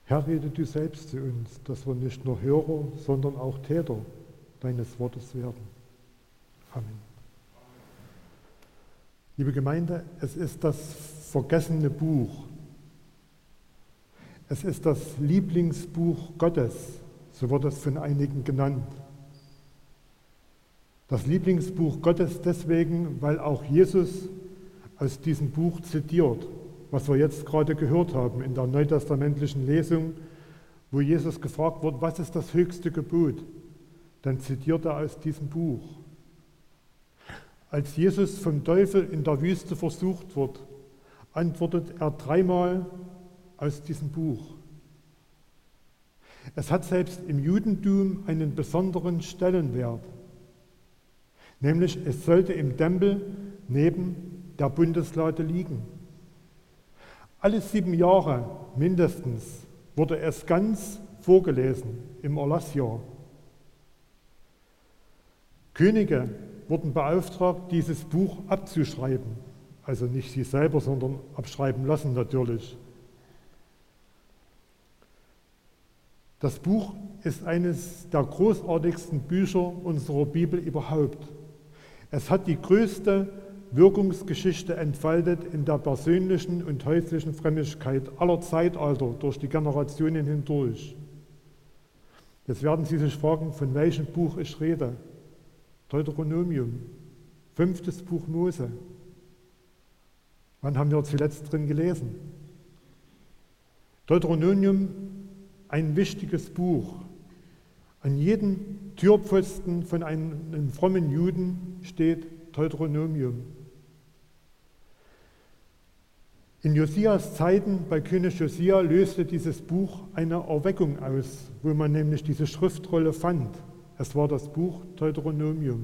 Herr, rede du selbst zu uns, dass wir nicht nur Hörer, sondern auch Täter deines Wortes werden. Amen. Liebe Gemeinde, es ist das vergessene Buch. Es ist das Lieblingsbuch Gottes, so wird es von einigen genannt. Das Lieblingsbuch Gottes deswegen, weil auch Jesus aus diesem Buch zitiert, was wir jetzt gerade gehört haben in der neutestamentlichen Lesung, wo Jesus gefragt wird, was ist das höchste Gebot? Dann zitiert er aus diesem Buch. Als Jesus vom Teufel in der Wüste versucht wird, antwortet er dreimal aus diesem Buch. Es hat selbst im Judentum einen besonderen Stellenwert, nämlich es sollte im Tempel neben der Bundeslade liegen. Alle 7 Jahre mindestens wurde es ganz vorgelesen im Erlassjahr. Könige wurden beauftragt, dieses Buch abzuschreiben. Also nicht sie selber, sondern abschreiben lassen natürlich. Das Buch ist eines der großartigsten Bücher unserer Bibel überhaupt. Es hat die größte Wirkungsgeschichte entfaltet in der persönlichen und häuslichen Frömmigkeit aller Zeitalter durch die Generationen hindurch. Jetzt werden Sie sich fragen, von welchem Buch ich rede. Deuteronomium, 5. Buch Mose. Wann haben wir zuletzt drin gelesen? Deuteronomium, ein wichtiges Buch. An jedem Türpfosten von einem frommen Juden steht Deuteronomium. In Josias Zeiten, bei König Josia, löste dieses Buch eine Erweckung aus, wo man nämlich diese Schriftrolle fand. Es war das Buch Deuteronomium.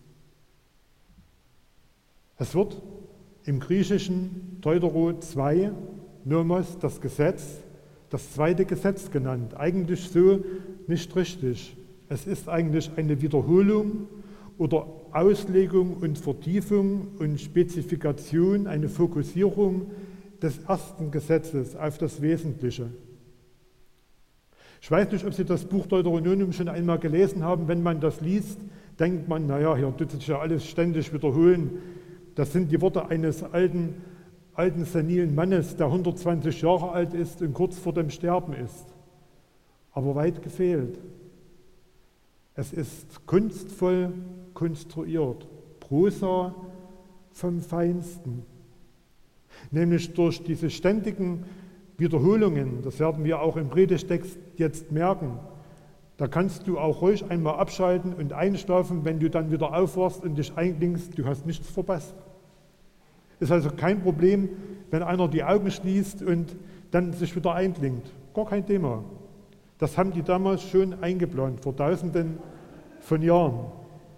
Es wird im Griechischen Deutero 2, Nomos, das Gesetz, das zweite Gesetz genannt. Eigentlich so nicht richtig. Es ist eigentlich eine Wiederholung oder Auslegung und Vertiefung und Spezifikation, eine Fokussierung des ersten Gesetzes auf das Wesentliche. Ich weiß nicht, ob Sie das Buch Deuteronomium schon einmal gelesen haben. Wenn man das liest, denkt man, naja, hier tut sich ja alles ständig wiederholen. Das sind die Worte eines alten senilen Mannes, der 120 Jahre alt ist und kurz vor dem Sterben ist. Aber weit gefehlt. Es ist kunstvoll konstruiert, Prosa vom Feinsten. Nämlich durch diese ständigen Wiederholungen, das werden wir auch im Predigtext jetzt merken, da kannst du auch ruhig einmal abschalten und einschlafen, wenn du dann wieder aufwachst und dich einklingst, du hast nichts verpasst. Ist also kein Problem, wenn einer die Augen schließt und dann sich wieder einklingt. Gar kein Thema. Das haben die damals schon eingeplant, vor Tausenden von Jahren.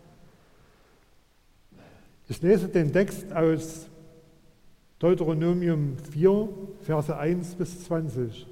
Ich lese den Text aus Deuteronomium 4, Verse 1 bis 20.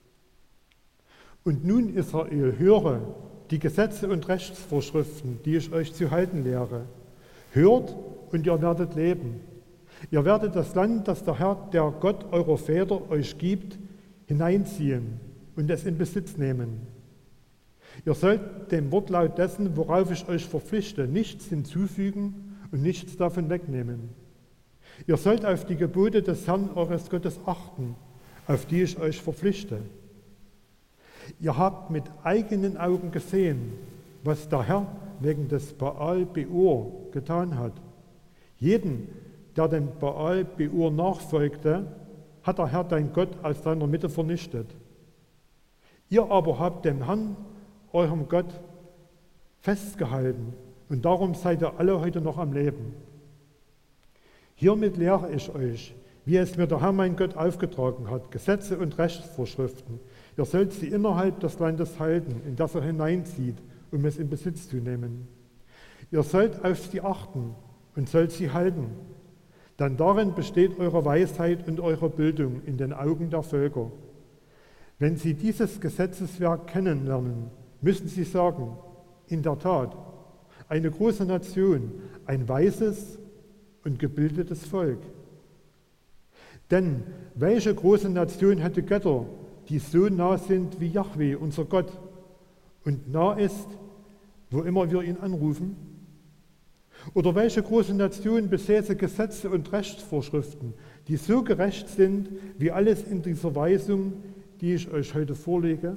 Und nun, Israel, höre die Gesetze und Rechtsvorschriften, die ich euch zu halten lehre. Hört und ihr werdet leben. Ihr werdet das Land, das der Herr, der Gott eurer Väter euch gibt, hineinziehen und es in Besitz nehmen. Ihr sollt dem Wortlaut dessen, worauf ich euch verpflichte, nichts hinzufügen und nichts davon wegnehmen. Ihr sollt auf die Gebote des Herrn eures Gottes achten, auf die ich euch verpflichte. Ihr habt mit eigenen Augen gesehen, was der Herr wegen des Baal Beor getan hat. Jeden, der dem Baal Beor nachfolgte, hat der Herr dein Gott aus deiner Mitte vernichtet. Ihr aber habt dem Herrn, eurem Gott, festgehalten und darum seid ihr alle heute noch am Leben. Hiermit lehre ich euch, wie es mir der Herr mein Gott aufgetragen hat, Gesetze und Rechtsvorschriften. Ihr sollt sie innerhalb des Landes halten, in das ihr hineinzieht, um es in Besitz zu nehmen. Ihr sollt auf sie achten und sollt sie halten, denn darin besteht eure Weisheit und eure Bildung in den Augen der Völker. Wenn sie dieses Gesetzeswerk kennenlernen, müssen sie sagen, in der Tat, eine große Nation, ein weises und gebildetes Volk. Denn welche große Nation hätte Götter, die so nah sind wie Jahwe, unser Gott, und nah ist, wo immer wir ihn anrufen? Oder welche große Nation besäße Gesetze und Rechtsvorschriften, die so gerecht sind wie alles in dieser Weisung, die ich euch heute vorlege?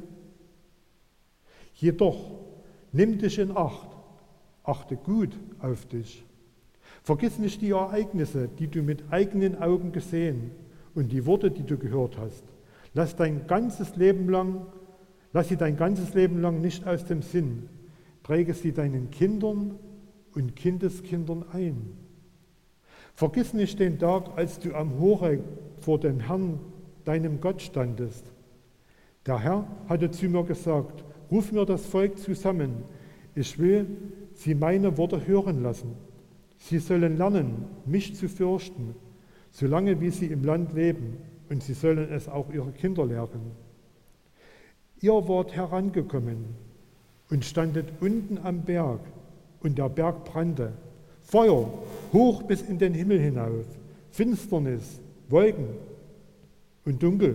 Jedoch nimm dich in Acht, achte gut auf dich. Vergiss nicht die Ereignisse, die du mit eigenen Augen gesehen und die Worte, die du gehört hast. Lass sie dein ganzes Leben lang nicht aus dem Sinn. Träge sie deinen Kindern und Kindeskindern ein. Vergiss nicht den Tag, als du am Horeb vor dem Herrn, deinem Gott, standest. Der Herr hatte zu mir gesagt, ruf mir das Volk zusammen. Ich will sie meine Worte hören lassen. Sie sollen lernen, mich zu fürchten, solange wie sie im Land leben, und sie sollen es auch ihre Kinder lehren. Ihr wart herangekommen und standet unten am Berg, und der Berg brannte. Feuer hoch bis in den Himmel hinauf, Finsternis, Wolken und Dunkel.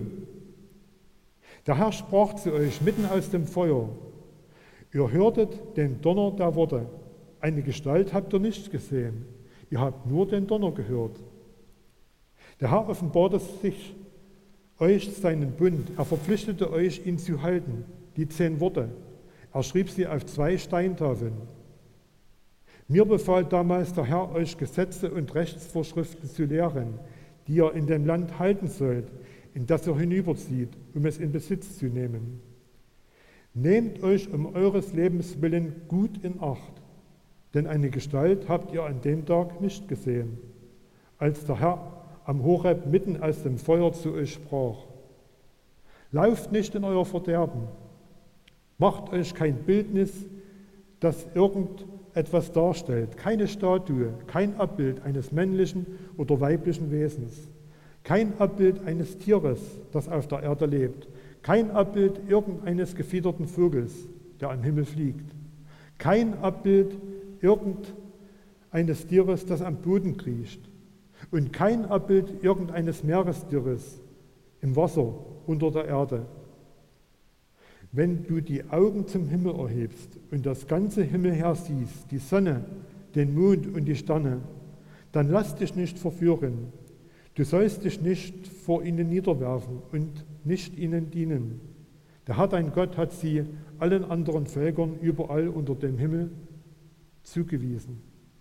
Der Herr sprach zu euch mitten aus dem Feuer. Ihr hörtet den Donner der Worte. Eine Gestalt habt ihr nicht gesehen, ihr habt nur den Donner gehört. Der Herr offenbarte sich euch seinen Bund, er verpflichtete euch, ihn zu halten, die 10 Worte. Er schrieb sie auf 2 Steintafeln. Mir befahl damals der Herr, euch Gesetze und Rechtsvorschriften zu lehren, die ihr in dem Land halten sollt, in das ihr hinüberzieht, um es in Besitz zu nehmen. Nehmt euch um eures Lebens willen gut in Acht, denn eine Gestalt habt ihr an dem Tag nicht gesehen, als der Herr am Horeb mitten aus dem Feuer zu euch sprach. Lauft nicht in euer Verderben, macht euch kein Bildnis, das irgendetwas darstellt, keine Statue, kein Abbild eines männlichen oder weiblichen Wesens, kein Abbild eines Tieres, das auf der Erde lebt, kein Abbild irgendeines gefiederten Vogels, der am Himmel fliegt, kein Abbild irgendeines Tieres, das am Boden kriecht, und kein Abbild irgendeines Meerestieres im Wasser unter der Erde. Wenn du die Augen zum Himmel erhebst und das ganze Himmelheer siehst, die Sonne, den Mond und die Sterne, dann lass dich nicht verführen. Du sollst dich nicht vor ihnen niederwerfen und nicht ihnen dienen. Der Herr, dein Gott, hat sie allen anderen Völkern überall unter dem Himmel zugewiesen.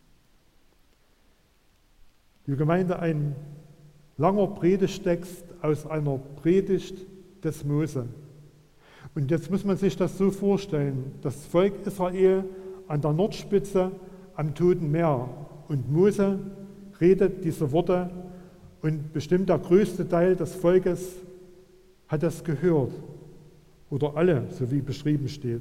Liebe Gemeinde, ein langer Predigtext aus einer Predigt des Mose. Und jetzt muss man sich das so vorstellen, das Volk Israel an der Nordspitze am Toten Meer, und Mose redet diese Worte, und bestimmt der größte Teil des Volkes hat es gehört, oder alle, so wie beschrieben steht.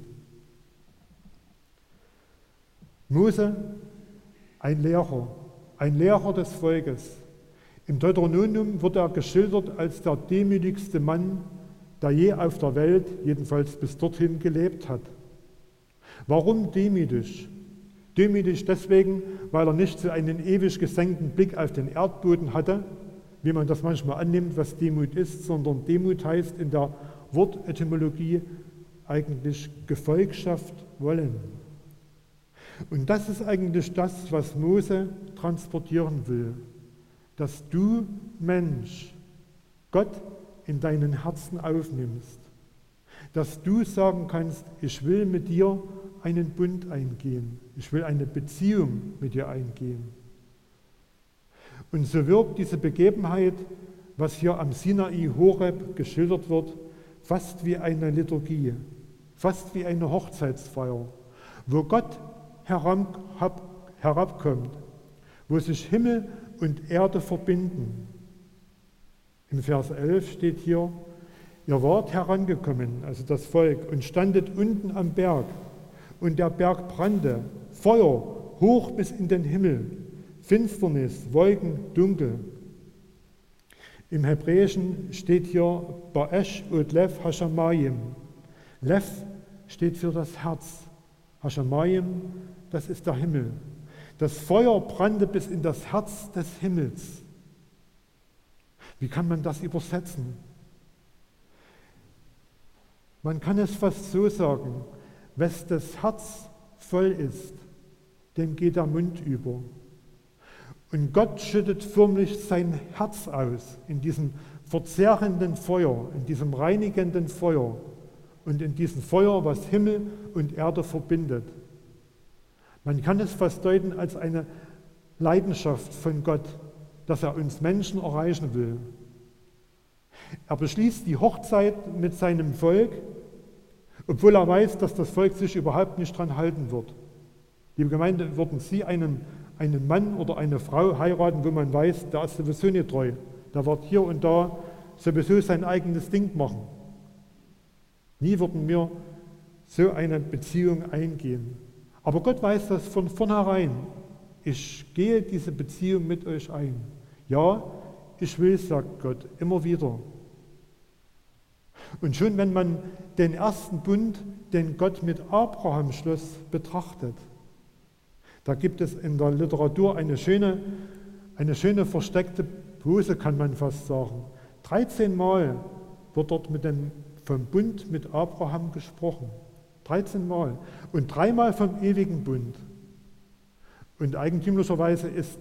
Mose, ein Lehrer des Volkes. Im Deuteronomium wird er geschildert als der demütigste Mann, der je auf der Welt, jedenfalls bis dorthin, gelebt hat. Warum demütig? Demütig deswegen, weil er nicht so einen ewig gesenkten Blick auf den Erdboden hatte, wie man das manchmal annimmt, was Demut ist, sondern Demut heißt in der Wortetymologie eigentlich Gefolgschaft wollen. Und das ist eigentlich das, was Mose transportieren will, dass du, Mensch, Gott in deinen Herzen aufnimmst, dass du sagen kannst, ich will mit dir einen Bund eingehen, ich will eine Beziehung mit dir eingehen. Und so wirkt diese Begebenheit, was hier am Sinai Horeb geschildert wird, fast wie eine Liturgie, fast wie eine Hochzeitsfeier, wo Gott herabkommt, wo sich Himmel und Erde verbinden. Im Vers 11 steht hier, ihr wart herangekommen, also das Volk, und standet unten am Berg, und der Berg brannte, Feuer hoch bis in den Himmel, Finsternis, Wolken, Dunkel. Im Hebräischen steht hier Ba'esh und Lev Hashamayim. Lev steht für das Herz, Hashamayim, das ist der Himmel. Das Feuer brannte bis in das Herz des Himmels. Wie kann man das übersetzen? Man kann es fast so sagen, wes das Herz voll ist, dem geht der Mund über. Und Gott schüttet förmlich sein Herz aus in diesem verzehrenden Feuer, in diesem reinigenden Feuer und in diesem Feuer, was Himmel und Erde verbindet. Man kann es fast deuten als eine Leidenschaft von Gott, dass er uns Menschen erreichen will. Er beschließt die Hochzeit mit seinem Volk, obwohl er weiß, dass das Volk sich überhaupt nicht dran halten wird. Liebe Gemeinde, würden Sie einen Mann oder eine Frau heiraten, wo man weiß, der ist sowieso nicht treu, der wird hier und da sowieso sein eigenes Ding machen. Nie würden wir so eine Beziehung eingehen. Aber Gott weiß das von vornherein. Ich gehe diese Beziehung mit euch ein. Ja, ich will, sagt Gott, immer wieder. Und schon wenn man den ersten Bund, den Gott mit Abraham schloss, betrachtet, da gibt es in der Literatur eine schöne versteckte Pose, kann man fast sagen. 13 Mal wird dort vom Bund mit Abraham gesprochen. 13 Mal. Und 3 Mal vom ewigen Bund. Und eigentümlicherweise ist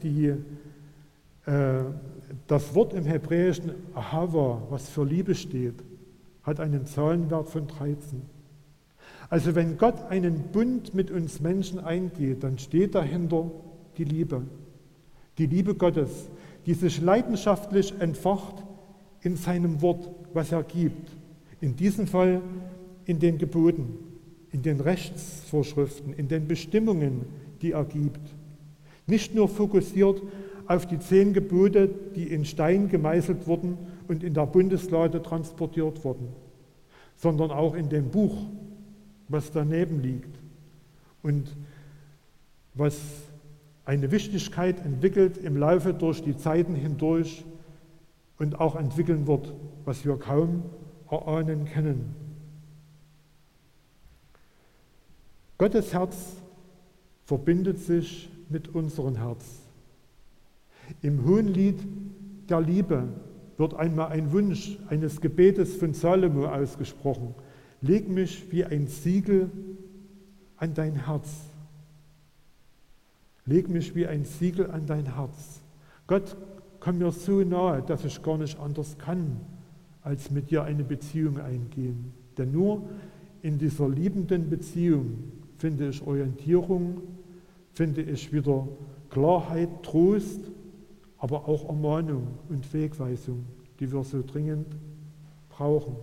das Wort im Hebräischen Ahava, was für Liebe steht, hat einen Zahlenwert von 13. Also wenn Gott einen Bund mit uns Menschen eingeht, dann steht dahinter die Liebe Gottes, die sich leidenschaftlich entfacht in seinem Wort, was er gibt. In diesem Fall in den Geboten, in den Rechtsvorschriften, in den Bestimmungen, die er gibt. Nicht nur fokussiert auf die 10 Gebote, die in Stein gemeißelt wurden und in der Bundeslade transportiert wurden, sondern auch in dem Buch, was daneben liegt und was eine Wichtigkeit entwickelt im Laufe durch die Zeiten hindurch und auch entwickeln wird, was wir kaum erahnen können. Gottes Herz verbindet sich mit unserem Herz. Im Hohenlied der Liebe wird einmal ein Wunsch eines Gebetes von Salomo ausgesprochen. Leg mich wie ein Siegel an dein Herz. Leg mich wie ein Siegel an dein Herz. Gott, komm mir so nahe, dass ich gar nicht anders kann, als mit dir eine Beziehung eingehen. Denn nur in dieser liebenden Beziehung finde ich Orientierung, finde ich wieder Klarheit, Trost, aber auch Ermahnung und Wegweisung, die wir so dringend brauchen.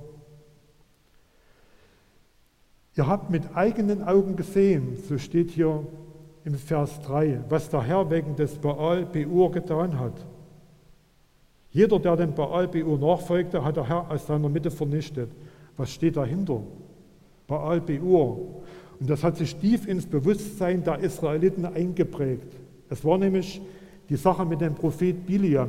Ihr habt mit eigenen Augen gesehen, so steht hier im Vers 3, was der Herr wegen des Baal Peor getan hat. Jeder, der dem Baal Peor nachfolgte, hat der Herr aus seiner Mitte vernichtet. Was steht dahinter? Baal Peor. Und das hat sich tief ins Bewusstsein der Israeliten eingeprägt. Es war nämlich die Sache mit dem Prophet Bileam.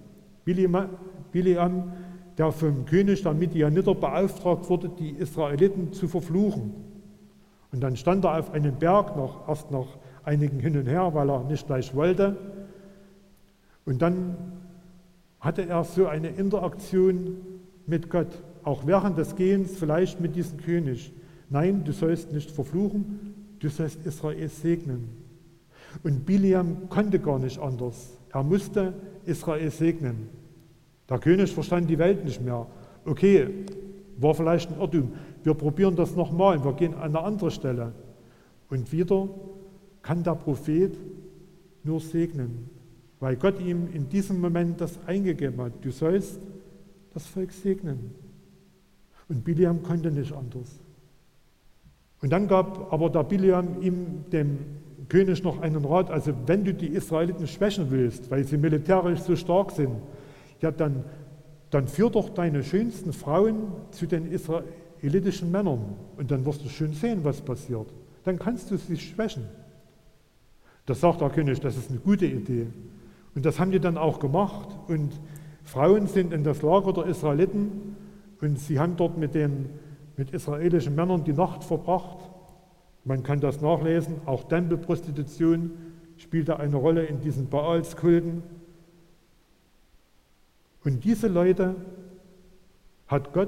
Bileam, der vom König der Midianiter beauftragt wurde, die Israeliten zu verfluchen. Und dann stand er auf einem Berg, erst nach einigen hin und her, weil er nicht gleich wollte. Und dann hatte er so eine Interaktion mit Gott, auch während des Gehens vielleicht mit diesem König. Nein, du sollst nicht verfluchen, du sollst Israel segnen. Und Bileam konnte gar nicht anders. Er musste Israel segnen. Der König verstand die Welt nicht mehr. Okay, war vielleicht ein Irrtum. Wir probieren das nochmal, wir gehen an eine andere Stelle. Und wieder kann der Prophet nur segnen, weil Gott ihm in diesem Moment das eingegeben hat. Du sollst das Volk segnen. Und Bileam konnte nicht anders. Und dann gab aber der Bileam ihm, dem König, noch einen Rat, also wenn du die Israeliten schwächen willst, weil sie militärisch so stark sind, ja dann führ doch deine schönsten Frauen zu den israelitischen Männern und dann wirst du schön sehen, was passiert. Dann kannst du sie schwächen. Das sagt der König, das ist eine gute Idee. Und das haben die dann auch gemacht und Frauen sind in das Lager der Israeliten und sie haben dort mit israelischen Männern die Nacht verbracht. Man kann das nachlesen, auch Tempelprostitution spielte eine Rolle in diesen Baalskulten. Und diese Leute hat Gott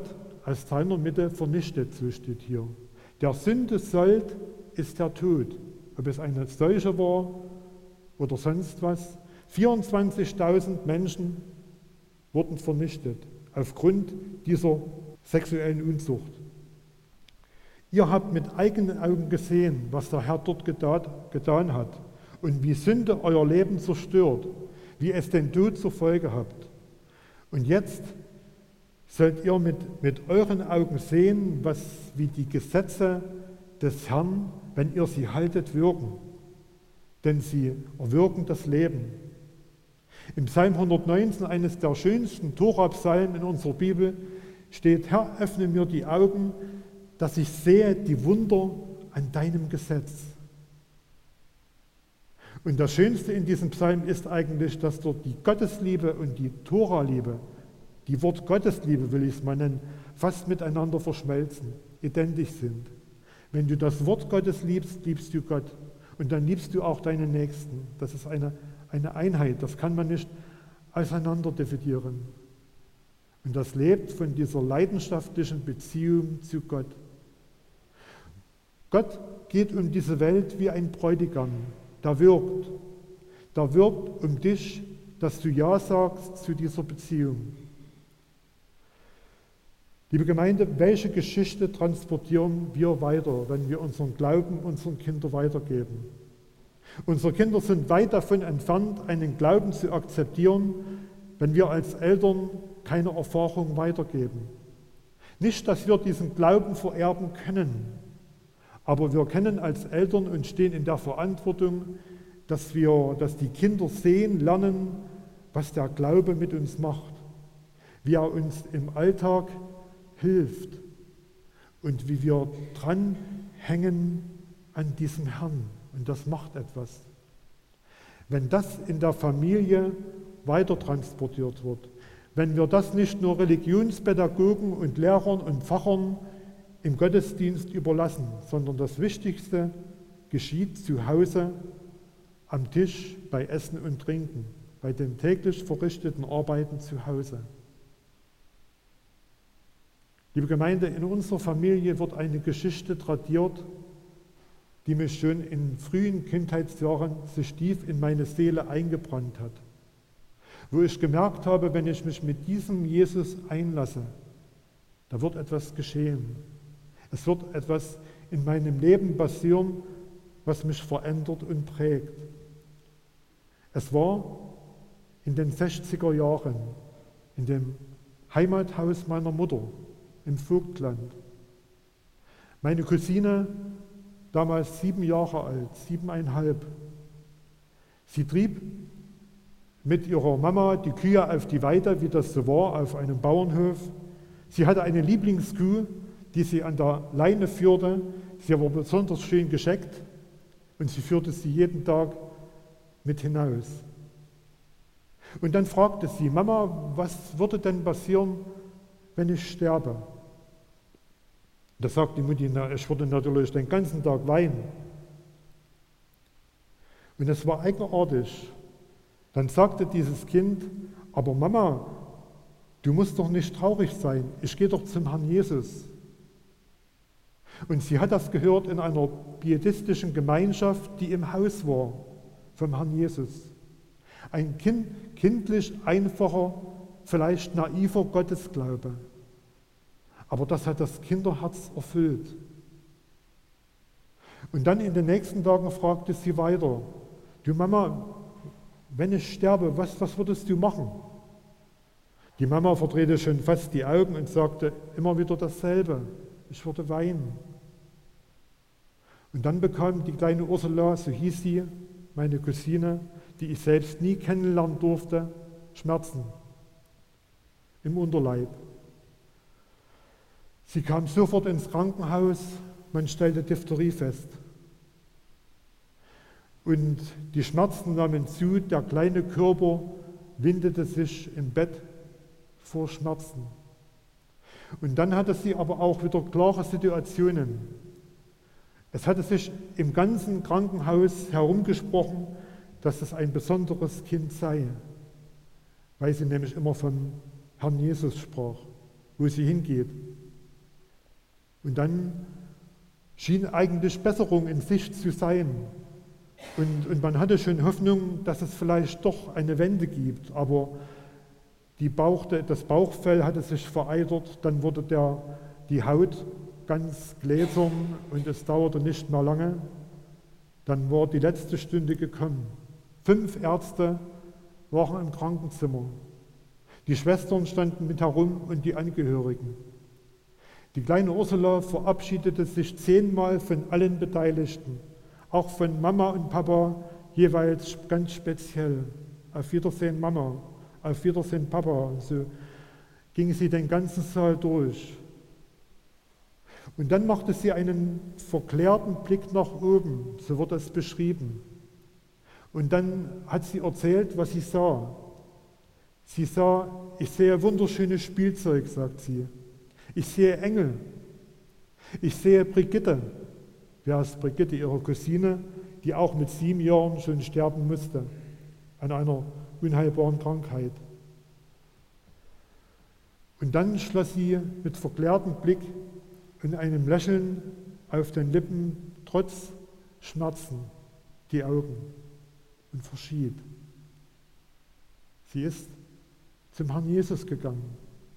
aus seiner Mitte vernichtet, so steht hier. Der Sünde Sold ist der Tod, ob es eine Seuche war oder sonst was. 24.000 Menschen wurden vernichtet aufgrund dieser sexuellen Unzucht. Ihr habt mit eigenen Augen gesehen, was der Herr dort getan hat und wie Sünde euer Leben zerstört, wie es den Tod zur Folge habt. Und jetzt sollt ihr mit euren Augen sehen, wie die Gesetze des Herrn, wenn ihr sie haltet, wirken. Denn sie erwirken das Leben. Im Psalm 119, eines der schönsten Tora-Psalmen in unserer Bibel, steht: Herr, öffne mir die Augen, dass ich sehe die Wunder an deinem Gesetz. Und das Schönste in diesem Psalm ist eigentlich, dass dort die Gottesliebe und die Tora-Liebe, die Wort-Gottesliebe will ich es mal nennen, fast miteinander verschmelzen, identisch sind. Wenn du das Wort Gottes liebst, liebst du Gott. Und dann liebst du auch deinen Nächsten. Das ist eine Einheit, das kann man nicht auseinander dividieren. Und das lebt von dieser leidenschaftlichen Beziehung zu Gott. Gott geht um diese Welt wie ein Bräutigam, der wirbt. Der wirbt um dich, dass du Ja sagst zu dieser Beziehung. Liebe Gemeinde, welche Geschichte transportieren wir weiter, wenn wir unseren Glauben unseren Kindern weitergeben? Unsere Kinder sind weit davon entfernt, einen Glauben zu akzeptieren, wenn wir als Eltern keine Erfahrung weitergeben. Nicht, dass wir diesen Glauben vererben können, aber wir können als Eltern und stehen in der Verantwortung, dass die Kinder sehen, lernen, was der Glaube mit uns macht, wie er uns im Alltag hilft und wie wir dranhängen an diesem Herrn. Und das macht etwas. Wenn das in der Familie weiter transportiert wird, wenn wir das nicht nur Religionspädagogen und Lehrern und Pfarrern im Gottesdienst überlassen, sondern das Wichtigste geschieht zu Hause, am Tisch, bei Essen und Trinken, bei den täglich verrichteten Arbeiten zu Hause. Liebe Gemeinde, in unserer Familie wird eine Geschichte tradiert, die mich schon in frühen Kindheitsjahren sich tief in meine Seele eingebrannt hat. Wo ich gemerkt habe, wenn ich mich mit diesem Jesus einlasse, da wird etwas geschehen. Es wird etwas in meinem Leben passieren, was mich verändert und prägt. Es war in den 60er Jahren, in dem Heimathaus meiner Mutter im Vogtland. Meine Cousine, damals 7 Jahre alt, 7,5. Sie trieb mit ihrer Mama die Kühe auf die Weide, wie das so war, auf einem Bauernhof. Sie hatte eine Lieblingskuh, die sie an der Leine führte. Sie war besonders schön gescheckt und sie führte sie jeden Tag mit hinaus. Und dann fragte sie: Mama, was würde denn passieren, wenn ich sterbe? Da sagt die Mutti: na, ich würde natürlich den ganzen Tag weinen. Und es war eigenartig. Dann sagte dieses Kind: aber Mama, du musst doch nicht traurig sein, ich gehe doch zum Herrn Jesus. Und sie hat das gehört in einer pietistischen Gemeinschaft, die im Haus war vom Herrn Jesus. Ein kindlich einfacher, vielleicht naiver Gottesglaube. Aber das hat das Kinderherz erfüllt. Und dann in den nächsten Tagen fragte sie weiter: Du Mama, wenn ich sterbe, was würdest du machen? Die Mama verdrehte schon fast die Augen und sagte immer wieder dasselbe: Ich würde weinen. Und dann bekam die kleine Ursula, so hieß sie, meine Cousine, die ich selbst nie kennenlernen durfte, Schmerzen im Unterleib. Sie kam sofort ins Krankenhaus, man stellte Diphtherie fest. Und die Schmerzen nahmen zu, der kleine Körper windete sich im Bett vor Schmerzen. Und dann hatte sie aber auch wieder klare Situationen. Es hatte sich im ganzen Krankenhaus herumgesprochen, dass es ein besonderes Kind sei, weil sie nämlich immer vom Herrn Jesus sprach, wo sie hingeht. Und dann schien eigentlich Besserung in Sicht zu sein. Und man hatte schon Hoffnung, dass es vielleicht doch eine Wende gibt. Aber das Bauchfell hatte sich vereitert, dann wurde die Haut ganz gläsern und es dauerte nicht mehr lange. Dann war die letzte Stunde gekommen. 5 Ärzte waren im Krankenzimmer. Die Schwestern standen mit herum und die Angehörigen. Die kleine Ursula verabschiedete sich 10-mal von allen Beteiligten, auch von Mama und Papa jeweils ganz speziell. Auf Wiedersehen Mama, auf Wiedersehen Papa. Und so ging sie den ganzen Saal durch. Und dann machte sie einen verklärten Blick nach oben, so wird es beschrieben. Und dann hat sie erzählt, was sie sah. Sie sah, ich sehe wunderschönes Spielzeug, sagt sie. Ich sehe Engel. Ich sehe Brigitte. Wer ist Brigitte? Ihre Cousine, die auch mit 7 Jahren schon sterben musste an einer unheilbaren Krankheit. Und dann schloss sie mit verklärtem Blick und einem Lächeln auf den Lippen trotz Schmerzen die Augen und verschied. Sie ist zum Herrn Jesus gegangen.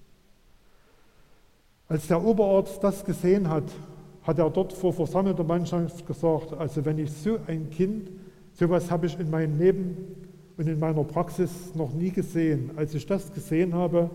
Als der Oberarzt das gesehen hat, hat er dort vor versammelter Mannschaft gesagt, also wenn ich so ein Kind, sowas habe ich in meinem Leben und in meiner Praxis noch nie gesehen. Als ich das gesehen habe,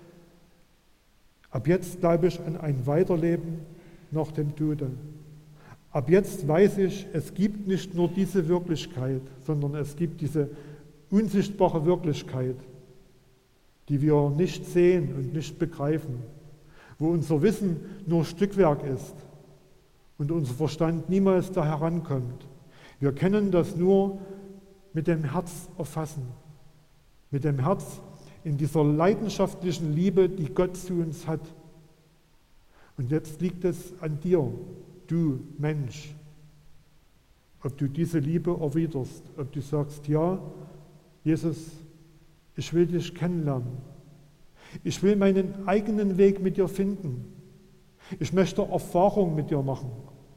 ab jetzt glaube ich an ein Weiterleben nach dem Tode. Ab jetzt weiß ich, es gibt nicht nur diese Wirklichkeit, sondern es gibt diese unsichtbare Wirklichkeit, die wir nicht sehen und nicht begreifen, wo unser Wissen nur Stückwerk ist und unser Verstand niemals da herankommt. Wir können das nur mit dem Herz erfassen, mit dem Herz in dieser leidenschaftlichen Liebe, die Gott zu uns hat. Und jetzt liegt es an dir, du Mensch, ob du diese Liebe erwiderst, ob du sagst, ja, Jesus, ich will dich kennenlernen. Ich will meinen eigenen Weg mit dir finden. Ich möchte Erfahrung mit dir machen.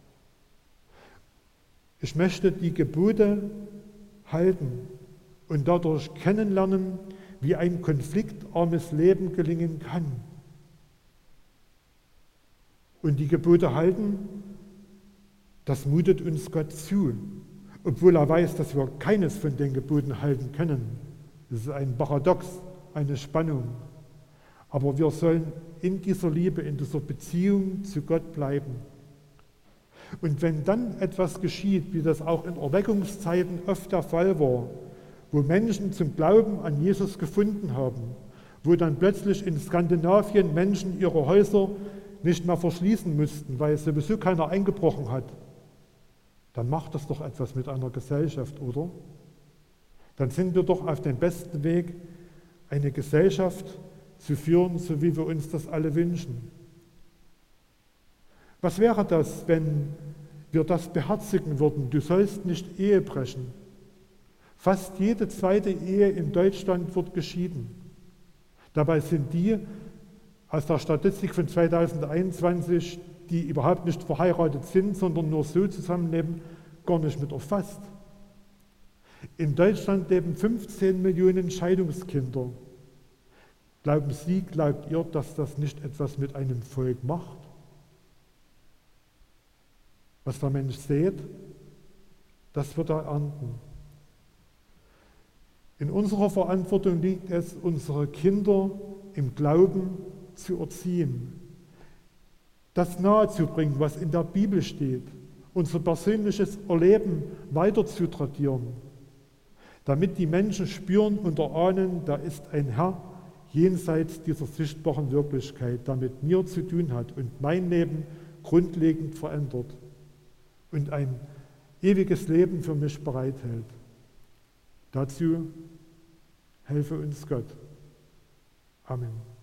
Ich möchte die Gebote halten und dadurch kennenlernen, wie ein konfliktarmes Leben gelingen kann. Und die Gebote halten, das mutet uns Gott zu, obwohl er weiß, dass wir keines von den Geboten halten können. Das ist ein Paradox, eine Spannung. Aber wir sollen in dieser Liebe, in dieser Beziehung zu Gott bleiben. Und wenn dann etwas geschieht, wie das auch in Erweckungszeiten oft der Fall war, wo Menschen zum Glauben an Jesus gefunden haben, wo dann plötzlich in Skandinavien Menschen ihre Häuser nicht mehr verschließen mussten, weil sowieso keiner eingebrochen hat, dann macht das doch etwas mit einer Gesellschaft, oder? Dann sind wir doch auf dem besten Weg, eine Gesellschaft zu führen, so wie wir uns das alle wünschen. Was wäre das, wenn wir das beherzigen würden? Du sollst nicht Ehe brechen. Fast jede zweite Ehe in Deutschland wird geschieden. Dabei sind die aus der Statistik von 2021, die überhaupt nicht verheiratet sind, sondern nur so zusammenleben, gar nicht mit erfasst. In Deutschland leben 15 Millionen Scheidungskinder. Glauben Sie, glaubt ihr, dass das nicht etwas mit einem Volk macht? Was der Mensch sät, das wird er ernten. In unserer Verantwortung liegt es, unsere Kinder im Glauben zu erziehen, das nahezubringen, was in der Bibel steht, unser persönliches Erleben weiter zu tradieren, damit die Menschen spüren und erahnen, da ist ein Herr jenseits dieser sichtbaren Wirklichkeit, der mit mir zu tun hat und mein Leben grundlegend verändert und ein ewiges Leben für mich bereithält. Dazu helfe uns Gott. Amen.